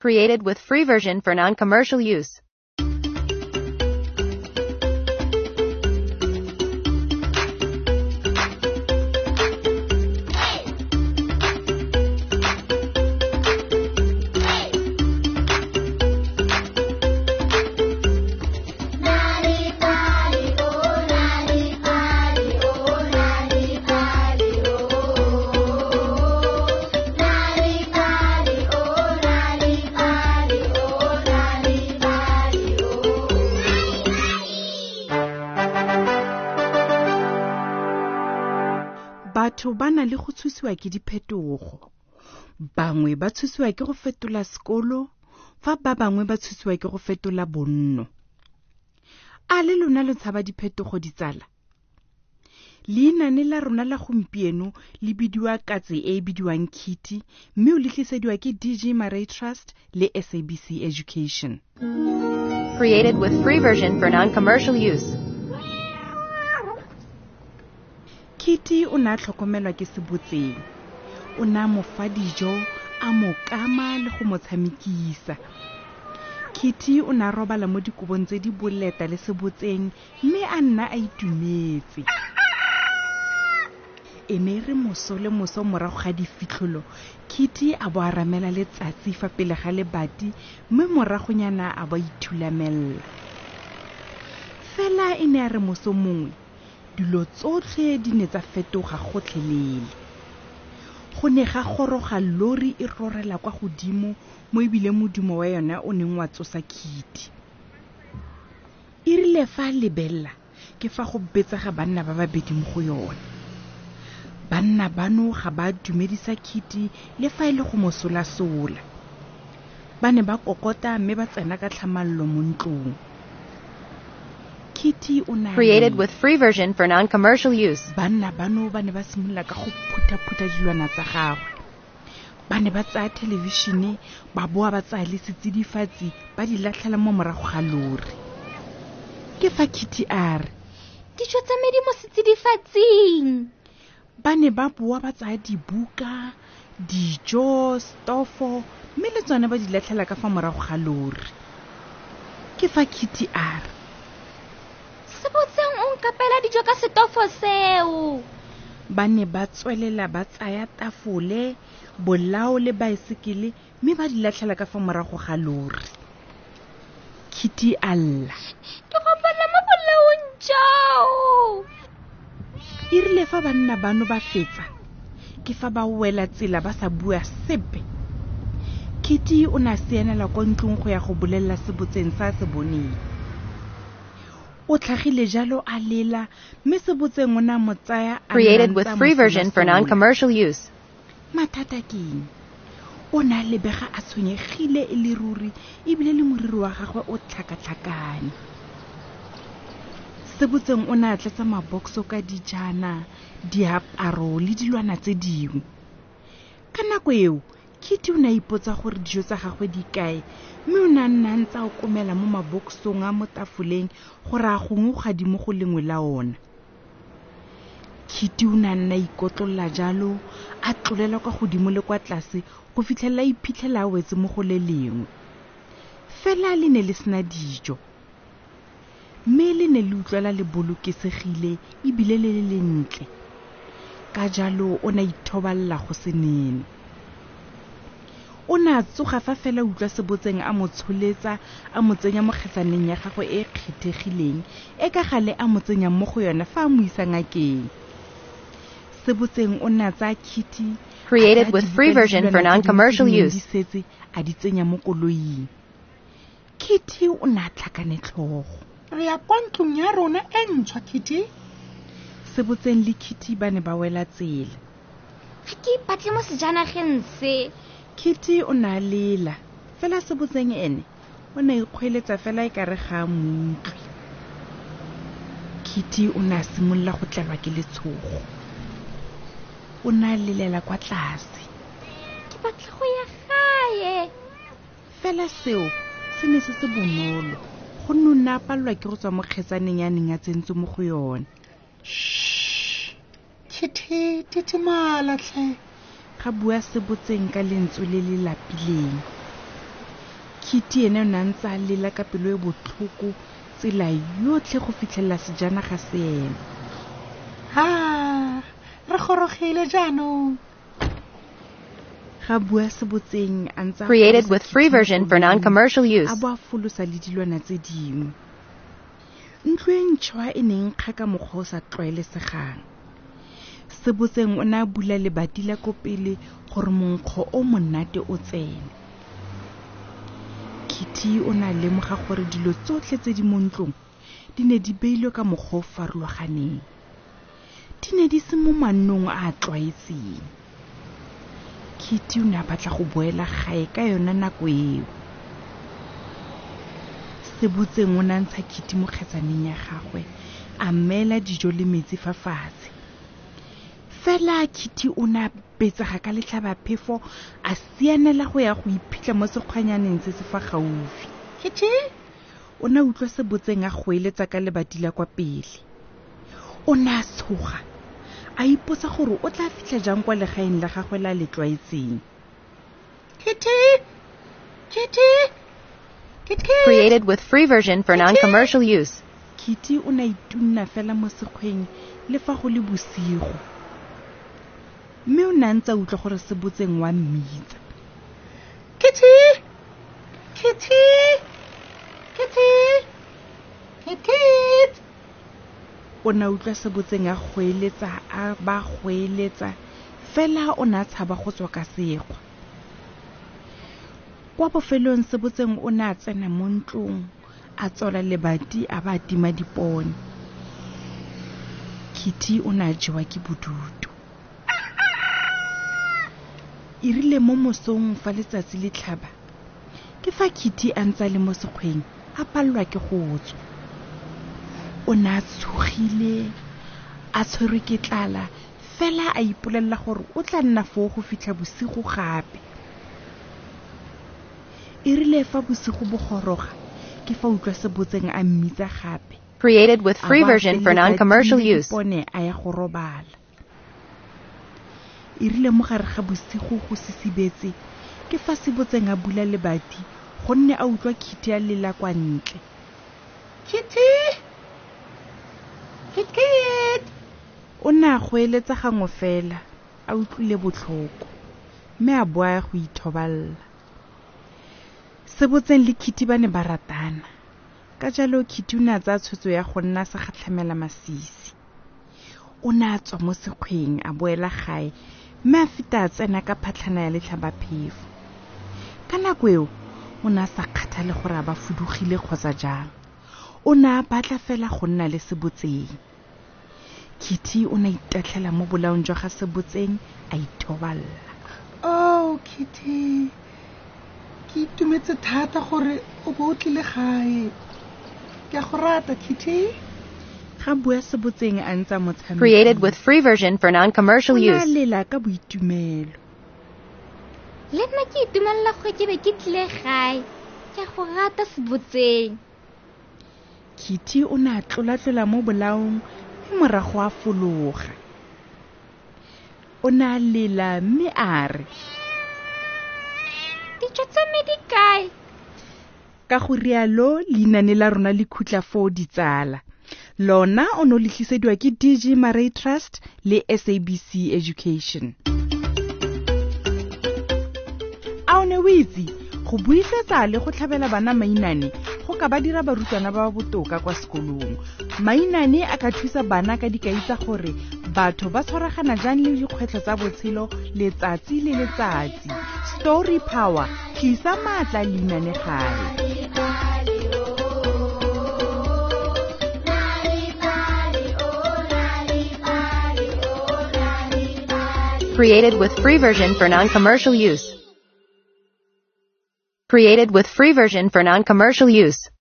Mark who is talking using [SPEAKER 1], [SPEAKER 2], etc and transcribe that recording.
[SPEAKER 1] Created with free version for non-commercial use.
[SPEAKER 2] Batho ba na le go tshusiwa ke diphetogo. Bangwe ba tshusiwa ke go fetola sekolo, fa ba bangwe ba tshusiwa ke go fetola bonno. A le lona lo tshaba diphetogo ditsala? Leinaane la rona la gompieno le bidiwa katse e bidiwang Kitty, mme o le tlisediwa ke DG Marais Trust le SABC Education.
[SPEAKER 1] Created with free version for non-commercial use.
[SPEAKER 2] Kitty o na tlhokomelwa ke sebotseng. O na mo fa dijo, a mo kama le go mo tshamekisa. Kitty o na robala mo dikobong tse di boleta le sebotseng, mme a nna a itumetse. Ene re moso le moso morago ga difitlholo, Kitty a bo a ramela letsatsi fa pele ga lebati, mme moragonyana a bo ithulamella. Fela ene a re moso mongwe, dilo tsotlhe di ne tsa fetoga gotlhelele. Go ne ga goroga lori e rorela kwa godimo mo ebile modumo wa yona o neng wa tsosa Kitty. E rile fa lebella ke fa go betsega banna ba babedi mo go yona. Banna bano ga ba dumedisa Kitty le fa ile go mosola-sola. Ba ne ba kokota mme ba tsena ka tlhamallo mo ntlong. Kitty o na
[SPEAKER 1] Created with free version for non-commercial use.
[SPEAKER 2] Banna bano ba ne ba simolola ka go phutha-phutha dilwana tsa gagwe. Ba ne ba tsaya televishene, ba boa ba tsaya le setsidifatsi, ba di latlhela mo morago ga lori. Ke fa Kitty a re,
[SPEAKER 3] dijo tsa me di mo setsidifatsing.
[SPEAKER 2] Ba ne ba boa ba tsaya dibuka, dijo, stofo, mme le tsone ba di latlhela ka fa morago ga lori. Ke fa Kitty a re,
[SPEAKER 3] sebotseng o nkapela dijo ka setofo seo.
[SPEAKER 2] Ba ne ba tswelela ba tsaya tafole, bolao le baesekele, mme ba di latlhela ka fa morago ga lori. Kitty a lla,
[SPEAKER 3] ke gopela mo bolaong jao.
[SPEAKER 2] E rile fa banna bano ba fetsa, ke fa ba wela tsela ba sa bua sepe. Kitty o na sianela kwa ntlong go ya go bolelela sebotseng sa se boneng. O tlhagile jalo a lela, mme sebotseng o na mo tsaya a
[SPEAKER 1] Created with free version for non-commercial use.
[SPEAKER 2] Mathata ke eng? O na lebega a tshwenyegile e le ruri, ebile le moriri wa gagwe o tlhakatlhakane. Sebotseng o na tletsa mabokso ka dijana, diaparo le dilwana tse dingwe. Ka nako eo, Kitty o na ipotsa gore dijo tsa gagwe di kae, mme o na nna ntse o komela mo maboksong a mo tafoleng gore a gongwe gadimo go lengwe la ona. Kitty o na nna ikotlolla jalo, a tlolela kwa godimo le kwa tlase go fitlhela iphitlhela a wetse mo go le lengwe. Fela le ne le sena dijo, mme le ne le utlwela le bolokesegile ebile le le lentle. Ka jalo o na ithoballa go senene. O na tsoga fa fela utlwa sebotseng a mo tsholetsa, a mo tsenya mo kgetsaneng ya gagwe e kgethegileng, e ka gale a mo tsenya mo go yona fa a mo isa ngakeng. Sebotseng o na tsa Kitty,
[SPEAKER 1] Created with free version for non-commercial use.
[SPEAKER 2] A di tsenya mo koloing. Kitty o na tlhakane tlhogo.
[SPEAKER 4] Re ya kwa ntlong ya rona e ntshwa, Kitty.
[SPEAKER 2] Sebotseng le Kitty ba ne ba wela tsela.
[SPEAKER 3] Ga ke ipatle mo sejanageng se.
[SPEAKER 2] Kitty o na lela, fela sebotseng ene o na ikgweletsa fela e ka re ga mmutlwe. Kitty o na simolola go tlelwa ke letshogo. O na lelela kwa tlase.
[SPEAKER 3] Ke batla go ya gae.
[SPEAKER 2] Fela seo se ne se bonolo, go nna palelwa ke go tswa mo kgetsaneng ya neng a tsentse mo go yone.
[SPEAKER 4] Kitty, titimala tlhe.
[SPEAKER 2] Ga bua sebotseng ka lentswe le le lapileng. Kitty ene o ne a ntse a lela ka pelo e botlhoko tsela yotlhe go fitlhelela sejanaga se ema.
[SPEAKER 4] Ha, re gorogile jaanong.
[SPEAKER 2] Ga bua Sebotseng a ntse a
[SPEAKER 1] Created
[SPEAKER 2] folosa
[SPEAKER 1] with free
[SPEAKER 2] Kitty mo
[SPEAKER 1] version for
[SPEAKER 2] koloing,
[SPEAKER 1] non-commercial use.
[SPEAKER 2] a bo a folosa le dilwana tse dingwe. Ntlo e ntšhwa e neng kga ka mokgwa o sa tlwaelesegang. Sebotseng o ne a bula lebati la ko pele gore monkgo o monate o tsene. Kitty o ne a lemoga gore dilo tsotlhe tse di mo ntlong di ne di beilwe ka mokgwa o farologaneng. Di ne di se mo manong a tlwaetseng. Kitty o ne a batla go boela gae ka yona nako eo. Sebotseng o ne a ntsha Kitty mo kgetsaneng ya gagwe a mela dijo le metsi fa fatshe. Fela Kitty o ne a betsega ka letlhabaphefo a sianela go ya go iphitlha mo sekgwanyaneng se se fa gaufi.
[SPEAKER 4] Kitty,
[SPEAKER 2] O ne a utlwa Sebotseng a goeletsa ka lebati la kwa pele. O ne a tshoga a ipotsa gore o tla fitlha jang kwa legaeng la gagwe la le tlwaetseng.
[SPEAKER 4] Kitty, Kitty, Kitty.
[SPEAKER 1] Created with free version for non-commercial use.
[SPEAKER 2] Kitty o ne a itunna fela mo sekgweng le fa go le bosigo. Mme o ne a ntse a utlwa gore Sebotseng wa mmitsa.
[SPEAKER 4] Kitty, Kitty, Kitty, Kitty.
[SPEAKER 2] O ne a utlwa Sebotseng a goeletsa fela o ne a tshaba go tswa ka sekgwa. Kwa bofelong Sebotseng o ne a tsena mo ntlong a tsola lebati a ba tima dipone. Kitty o ne a jewa ke bodutu. E rile mo mosong fa letsatsi le tlhaba ke fa Kitty a ntse a le mo sekgweng a palelwa ke go tswa. O ne a tshogile a tshwerwe ke tlala fela a ipolelela gore o tla nna foo go fitlha bosigo gape. E rile fa bosigo bo goroga ke fa utlwa Sebotseng a mmitsa gape.
[SPEAKER 1] Created with free version for non-commercial use.
[SPEAKER 2] Pone a ya go robala. E rile mo gare ga bosigo go sisibetse ke fa Sebotseng a bula lebati gonne a utlwa Kitty a lela kwa ntle.
[SPEAKER 4] Kitty, Kitty.
[SPEAKER 2] O ne a goeletsa gangwe fela a utlwile botlhoko mme a boa go ithoballa. Sebotseng le Kitty ba ne ba ratana. Ka jalo Kitty o ne a tsaya tshwetso ya go nna sa gatlhamela masisi. O ne a tswa mo sekgweng a boela gae mme a feta a tsena ka phatlhana ya letlhabaphefo. Ka nako eo o ne a sa kgathale gore a ba fudugile kgotsa jang. O ne a batla fela go nna le Sebotseng. Kitty o ne a itatlhela mo bolaong jwa ga Sebotseng a ithoballa.
[SPEAKER 4] Oh, Kitty. Ke itumetse thata gore o bo o tlile gae. Ke a go rata, Kitty.
[SPEAKER 2] Ga bua Sebotseng a ntse a mo tshameka.
[SPEAKER 1] Created with free version for non-commercial
[SPEAKER 2] O ne a
[SPEAKER 1] use.
[SPEAKER 2] lela ka boitumelo.
[SPEAKER 3] Le nna ke itumelela gore ke be ke tlile gae. Ke a go rata Sebotseng.
[SPEAKER 2] Kitty o ne a tlola mo bolaong mme morago a fologa. O ne a lela mme a re,
[SPEAKER 3] Dijo tsa me di kae?
[SPEAKER 2] ka go rialo leinane la rona le khutla foo ditsala. Lona o no le tlisediwa ke DG Marais Trust le SABC Education. A o ne o itse go buisetsa le go tlhabela bana mainane go ka ba dira barutwana ba botoka kwa sekolong. Mainane a ka thusa bana ka dikai tsa gore batho ba tshwaragana jang le dikgwetlho tsa botshelo letsatsi le letsatsi. Story Power, tlisa maatla leinane gae.
[SPEAKER 1] Created with free version for non-commercial use. Created with free version for non-commercial use.